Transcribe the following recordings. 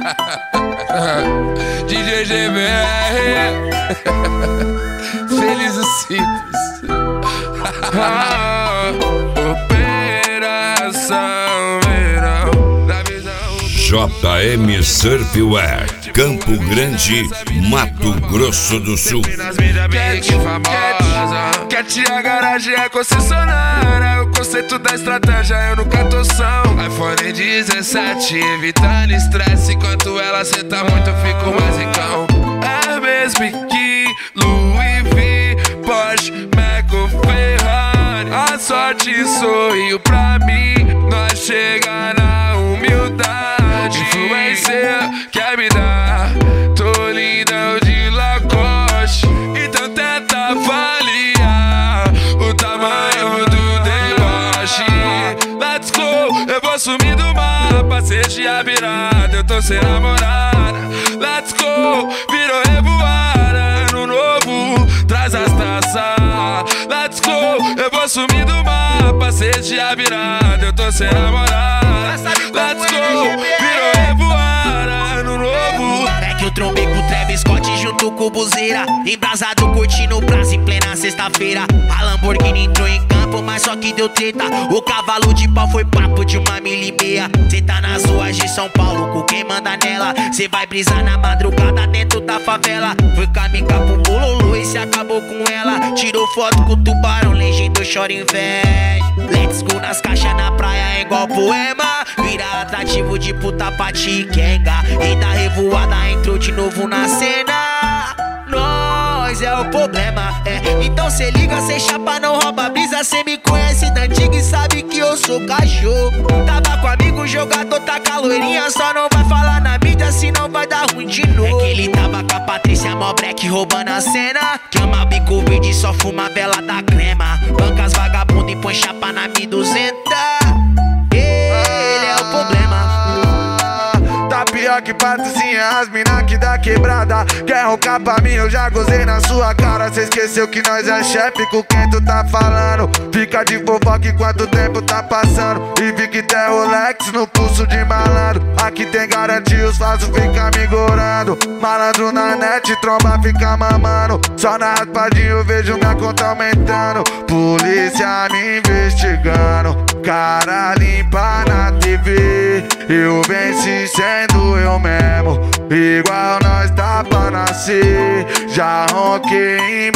DJ GBR. Feliz e simples. Operação Verão da visão. JM Surfwear, Campo Grande, Mato Grosso do Sul. Cat a garagem é concessionária. O conceito da estratégia eu nunca tô são. iPhone 17, evitando estresse. Enquanto ela senta muito eu fico mais ricão. Hermes, Biquíni, Louis V, Porsche, Maco, Ferrari. A sorte sorriu pra mim. Nós chega na humildade. Influencer quer me dar. Tô lindão de Lacoste. Então tenta avaliar o tamanho do deboche. Let's go, eu vou sumir do mapa. Seja a virada, eu tô sem namorada. Let's go, virou revoada. Ano novo, traz as taças. Let's go, eu vou sumir do mapa. Seja a virada, eu tô sem namorada. Let's go, virou revoada. Ano novo. É que eu trombei com o Travis Scott junto com o Buzeira. Embrasado curtindo o prazo em plena sexta-feira. A Lamborghini entrou em campo, mas só que deu treta. O cavalo de pau foi papo de 1,5 milha. Cê tá nas ruas de São Paulo com quem manda nela. Cê vai brisar na madrugada dentro da favela. Foi caminhar pro Bololô e cê acabou com ela. Tirou foto com o tubarão, legenda chora inveja. Let's go nas caixas na praia é igual poema. Vira atrativo de puta pra Tiquenga. E da revoada entrou de novo na cena. Nós é o problema, então cê liga, cê chapa, não rouba brisa. Cê me conhece da antiga e sabe que eu sou cachorro. Tava com amigo, jogador, tá caloirinha. Só não vai falar na mídia, senão vai dar ruim de novo. É que ele tava com a Patrícia mó black roubando a cena. Chama bico verde, só fuma vela da crema. Bancas vagabundo e põe chapa na 1200. Ele é o problema. Tá pior que Patricinha, as mina que dá quebrada. Quer roncar pra mim, eu já gozei na sua cara. Cê esqueceu que nós é chefe, com quem tu tá falando. Fica de fofoca enquanto o tempo tá passando. E vi que tem Rolex no pulso de malandro. Aqui tem garantia, os falsos fica me gorando. Malandro na net, tromba fica mamando. Só na raspadinha eu vejo minha conta aumentando. Polícia me investigando, cara limpa na TV. Eu venci sendo eu mesmo, igual nós tá pra nascer. Já ronquei em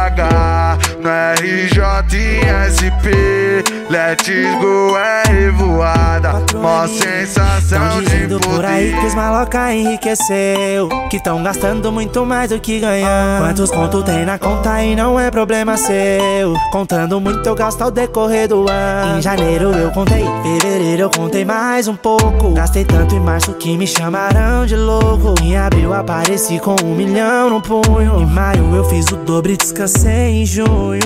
BH, no RJ e SP. Let's go é revoada, mó sensação de poder. Por aí que os maloca enriqueceu, que tão gastando muito mais do que ganhar. Quantos conto tem na conta e não é problema seu. Contando muito eu gasto ao decorrer do ano. Em janeiro eu contei, fevereiro eu contei mais um pouco. Gastei tanto em março que me chamaram de louco. Em abril apareci com 1 milhão no punho. Em maio eu fiz o dobro e descansei em junho.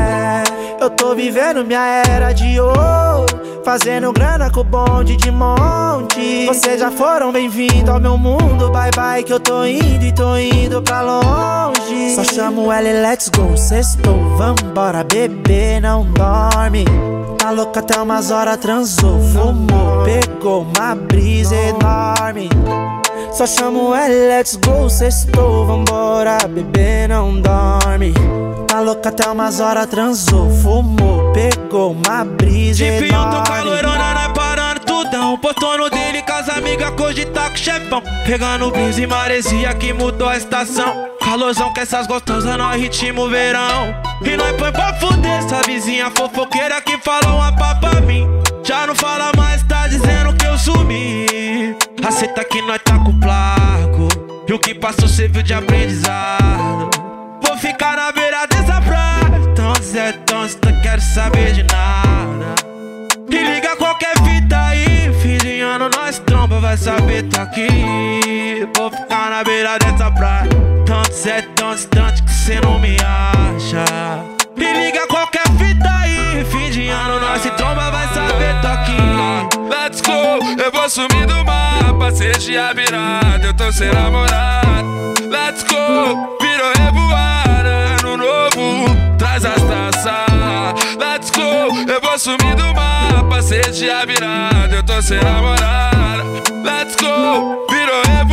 Eu tô vivendo minha era de ouro, fazendo grana com o bonde de monte. Vocês já foram bem-vindos ao meu mundo. Bye bye que eu tô indo e tô indo pra longe. Só chamo ela e let's go, sextou. Vambora beber, não dorme. Tá louca até umas horas, transou, fumou, pegou uma brisa enorme. Só chamo ela e let's go, sextou. Vambora beber, não dorme. Tá louca até umas horas, transou, fumou, pegou uma brisa enorme. Tipinho, tô calorona, nós parando tudão. Postou no dele com as amigas, cogitar com o chefão. Pegando brisa e maresia que mudou a estação. Calorzão que essas gostosas, nós ritmo verão. E nós põe pra fuder essa vizinha fofoqueira que falou uma pá pra mim. Já não fala mais, tá dizendo que eu sumi. Aceita que nós tá com placo, e o que passou cê viu de aprendizado. Vou ficar na beira dessa praia, tão Zé, tão quero saber de nada. E liga qualquer fita aí, fim de ano nós tromba, vai saber tá aqui. Vou ficar na beira dessa praia, tanto Zé, tão distante que cê não me acha. E liga qualquer fita aí, fim de ano nós se tromba, vai saber tô aqui. Let's go, eu vou sumir do mapa. Seja a virada, eu tô sem namorado. Let's go, virou revoada. Ano novo, traz as taças. Let's go, eu vou sumir do mapa. Seja a virada, eu tô sem namorada. Let's go, virou revoada.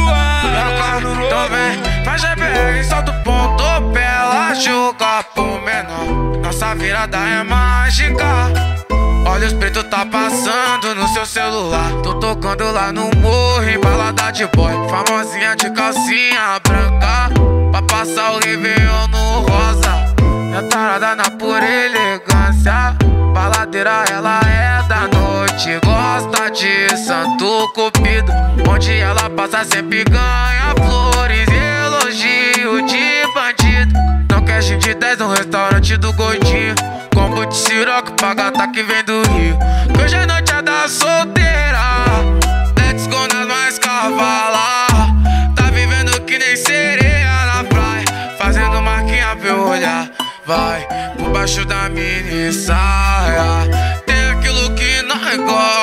Na GBR solta o pontapé, ela joga pro menor. Nossa virada é mágica. Olha os pretos tá passando no seu celular. Tô tocando lá no morro em balada de boy. Famosinha de calcinha branca, pra passar o Réveillon no rosa. É tarada na pura elegância. Baladeira ela é da noite, gosta de santo cupido. Onde ela passa sempre ganha flores, elogio de bandido. Não quer de 10 no restaurante do Gordinho. Combo de siroque pra gata que vem do Rio. Que hoje é noite é da solteira. Let's go nas mais cavalar. Tá vivendo que nem sereia na praia, fazendo marquinha pra eu olhar. Vai por baixo da mini saia. Tem aquilo que nós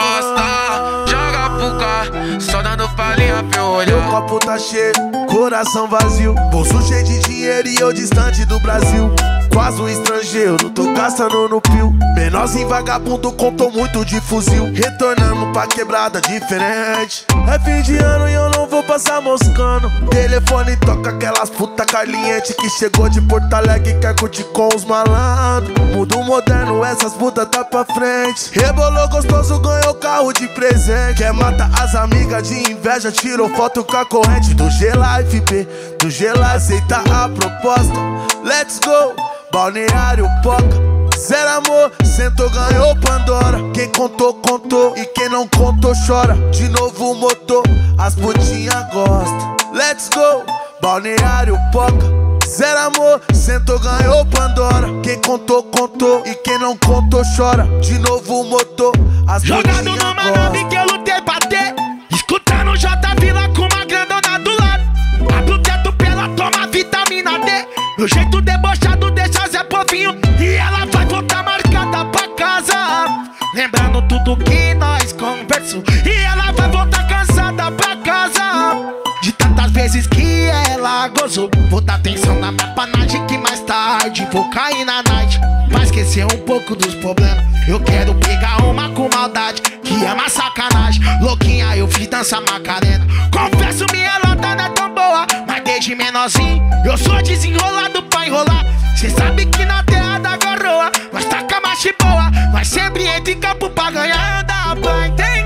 gosta. Joga pro cá, só dando palhinha pra eu olhar. Meu copo tá cheio, coração vazio, bolso cheio de dinheiro e eu distante do Brasil. Quase um estrangeiro, tô gastando no pio. Menorzinho vagabundo, contou muito de fuzil. Retornamos pra quebrada diferente. É fim de ano e eu não vou passar moscando. Telefone toca aquelas puta caliente que chegou de Porto Alegre e quer curtir com os malandros. Mundo moderno, essas putas tá pra frente. Rebolou gostoso, ganhou carro de presente. Quer matar as amigas de inveja, tirou foto com a corrente do G-Life, B, do G-Life. Aceita a proposta, let's go. Balneário Poca, zero amor, sentou, ganhou Pandora. Quem contou, contou, e quem não contou, chora. De novo o motor, as putinhas gostam. Let's go, Balneário Poca, zero amor, sentou, ganhou Pandora. Quem contou, contou, e quem não contou, chora. De novo o motor, as putinhas gostam. Jogado numa nave que eu lutei pra ter, escutando J Vila com uma grandona do lado. Abre o teto pra ela tomar vitamina D. Meu jeito debochado deixa Zé Povinho, e ela vai voltar marcada pra casa, lembrando tudo que nós conversou. E ela vai voltar cansada pra casa, de tantas vezes que ela gozou. Vou dar atenção na minha panagem que mais tarde vou cair na night. Pra esquecer um pouco dos problemas, eu quero pegar uma com maldade, que é uma sacanagem. Louquinha, eu fiz dança Macarena. Confesso, minha lata não é tão boa, mas desde menorzinho eu sou desenrolado pra enrolar. Cê sabe que na terra da garoa nós taca machi boa, nós sempre entra em campo pra ganhar. Dá pra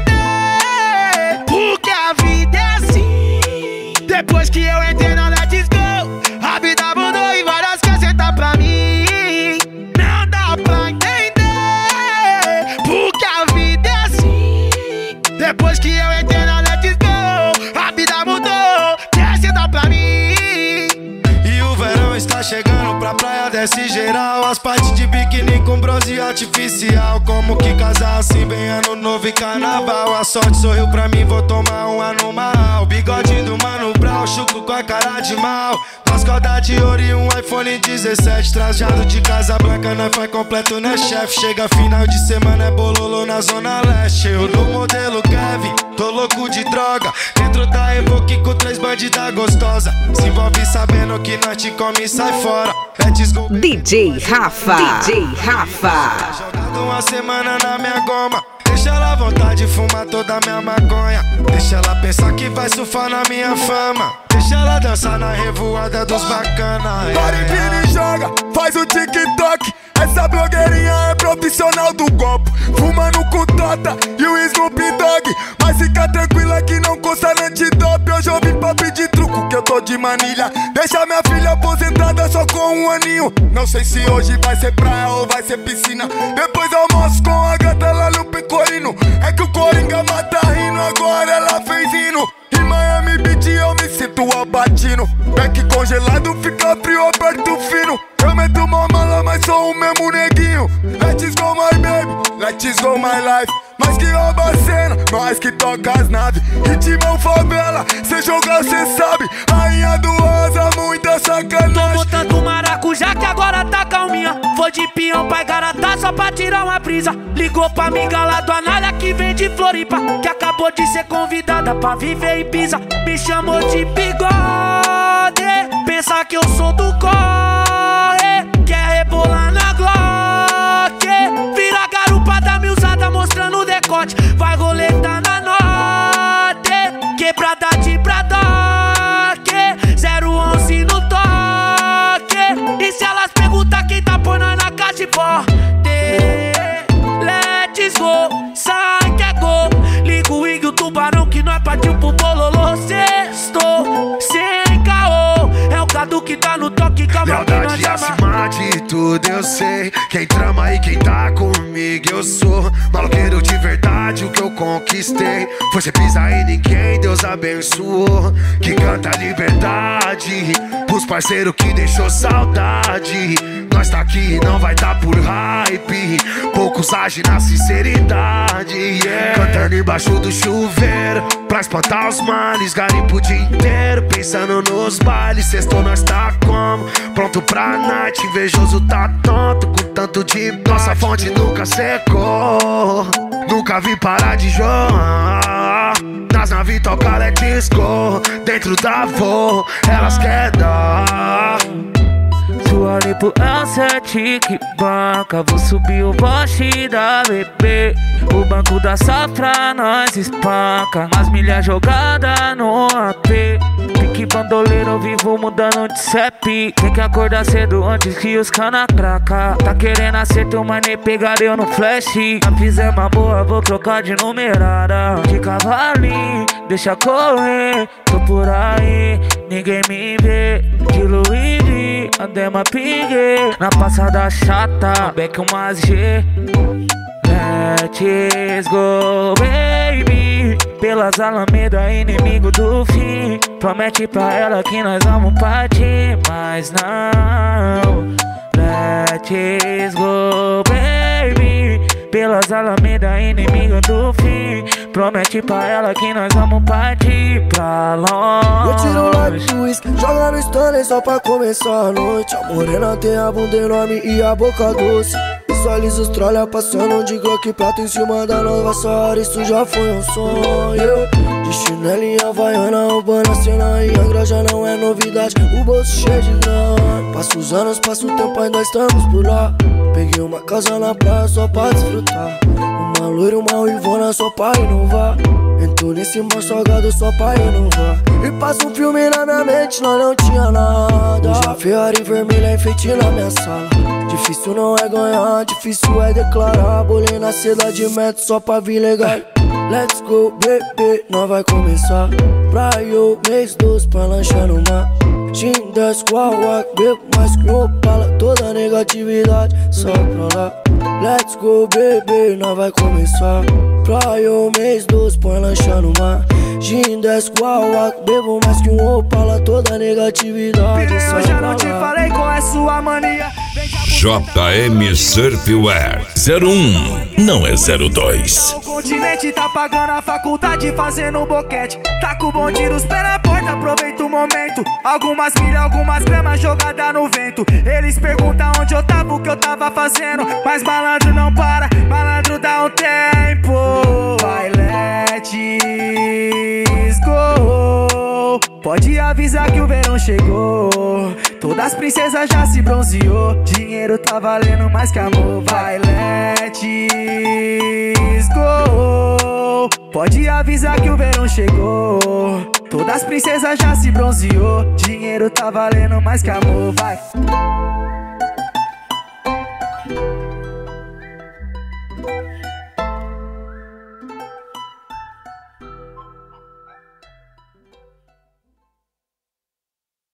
entender porque a vida é assim. Depois que eu entrei na Let's Go, a vida mudou e várias quer sentar pra mim. Não dá pra entender porque a vida é assim. Depois que eu entrei na Let's Go, a vida mudou, quer sentar pra mim. E o verão está chegando pra praia, desce geral. As partes de biquíni com bronze artificial. Como que casar assim, bem ano novo e carnaval. A sorte sorriu pra mim, vou tomar um ano mal. Bigode do Mano Brown, chuco com a cara de mal. As cordas de ouro e um iPhone 17. Trajado de Casa Blanca, nós faz completo, né chefe? Chega final de semana, é bololô na zona leste. Eu no modelo Kevin, tô louco de droga. Dentro da Evoque com 3 bandidas gostosa. Se envolve sabendo que nós te come e sai fora. Let's go. DJ Rafa, DJ Rafa. Jogado uma semana na minha goma. Deixa ela à vontade, fumar toda a minha maconha. Deixa ela pensar que vai surfar na minha fama. Deixa ela dançar na revoada dos bacana. Para empina e joga, faz o TikTok. Essa blogueirinha é profissional do golpe. Fumando com Tota e o Snoop Dogg. Mas fica tranquila que não consta antidope. Hoje eu vim pra pedir truco que eu tô de manilha. Deixa minha filha aposentada só com um aninho. Não sei se hoje vai ser praia ou vai ser piscina. Depois almoço com a gata lá no Pecorino. É que o Coringa mata rindo, agora ela fez hino. Em Miami Beach eu me sinto abatindo. Back congelado fica frio, aperto fino. Eu meto uma mala, mas sou o mesmo neguinho. Let's go my baby, let's go my life. Nós que rouba a cena, nós que toca as naves. Ritmão favela, cê jogar cê sabe. Rainha do Rosa, muita sacanagem. Tô botando maracujá que agora tá calminha. Vou de peão pra Igaratá só pra tirar uma brisa. Ligou pra amiga lá do Anália que vem de Floripa, que acabou de ser convidada pra viver em Pisa. Me chamou de bigode, pensa que eu sou do corre. Quer rebolar na Glock, vira garupa da miusada mostrando o decote. Vai roletar na norte, quebrada de Braddock, 011 não que nós partiu pro bololô. Sextou, sem caô, é o Cadu que tá no toque, calma que nós lealdade chama. acima de tudo, eu sei. Quem trama e quem tá comigo, eu sou maloqueiro de verdade, o que eu conquistei. Foi sem pisar em ninguém, Deus abençoou. Que canta liberdade pros parceiros que deixou saudade. Nós tá aqui, não vai tá por hype. Poucos agem na sinceridade, yeah. Cantando embaixo do chuveiro pra espantar os males. Garimpo o dia inteiro pensando nos bailes. Sextou nós tá como? Pronto pra night. Invejoso tá tonto com tanto de nossa fonte nunca secou. Nunca vi parar de jogar. Nas naves toca let disco. Dentro da vô, elas querem dar. Sua lipo é um 7 que banca. Vou subir o bote da bebê. O banco da safra nós espanca. Umas milhas jogadas no AP. Pique bandoleiro vivo mudando de CEP. Tem que acordar cedo antes que os cana craca. Tá querendo acerto, mas nem pegar eu no flash. Já fizemos uma boa, vou trocar de numerada. De cavalinho, deixa correr. Tô por aí, ninguém me vê. De Louis V, andema pingue. Na passada chata, back umas G. Let's go, baby. Pelas alamedas, inimigo do fim. Promete pra ela que nós vamos partir, mas não. Let's go, baby. Pelas alamedas, inimigo do fim. Promete pra ela que nós vamos partir pra longe. Eu tiro o like do uísque, joga no Stanley só pra começar a noite. A morena tem a bunda enorme e a boca doce. Visualiza os trolha passando de Glock prata em cima da nova Saara. Isso já foi um sonho. De chinelo e havaiana, urbana, cena e Angra já não é novidade. O bolso cheio de grana. Passa os anos, passa o tempo, ainda estamos por lá. Peguei uma casa na praia só pra desfrutar. Uma loira, uma ruivona só pra inovar. Entro nesse mar salgado só pra inovar. E passa um filme na minha mente, nós não tinha nada. Hoje a Ferrari vermelha enfeite na minha sala. Difícil não é ganhar, difícil é declarar. Bolei na seda de metro só pra vir legal. Let's go, bebê, nós vai começar. Praia, mês 12 pra lanchar no mar. Gin 10 com a wak, bebo mais que um Opala. Toda negatividade, só pra lá. Let's go, bebê, nós vai começar. Praia, mês 12 pra lanchar no mar. Gin 10 com a wak, bebo mais que um Opala. Toda negatividade, só pra lá. Eu já não te falei qual é sua mania. JM Surfwear 01, não é 02. O continente tá pagando a faculdade, fazendo um boquete. Tá com o bonde nos pés na porta, aproveita o momento. Algumas milhas, algumas gramas jogada no vento. Eles perguntam onde eu tava, o que eu tava fazendo. Mas malandro não para, malandro dá um tempo. Vai, let's go. Pode avisar que o verão chegou. Todas as princesas já se bronzeou. Dinheiro tá valendo mais que amor. Vai, let's go. Pode avisar que o verão chegou. Todas as princesas já se bronzeou. Dinheiro tá valendo mais que amor. Vai.